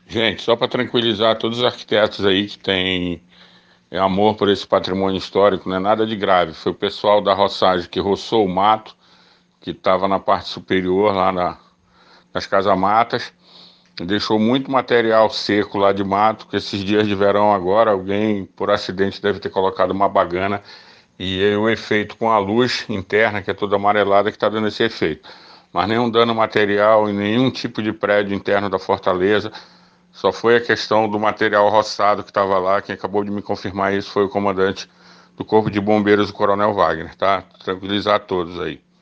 Gente, só para tranquilizar todos os arquitetos aí que têm amor por esse patrimônio histórico, não é nada de grave. Foi o pessoal da roçagem que roçou o mato, que estava na parte superior, nas casamatas, e deixou muito material seco lá de mato, que esses dias de verão agora, alguém por acidente deve ter colocado uma bagana e o efeito com a luz interna, que é toda amarelada, que está dando esse efeito. Mas nenhum dano material em nenhum tipo de prédio interno da fortaleza. Só foi a questão do material roçado que estava lá. Quem acabou de me confirmar isso foi o comandante do Corpo de Bombeiros, o Coronel Wagner, tá? Tranquilizar todos aí.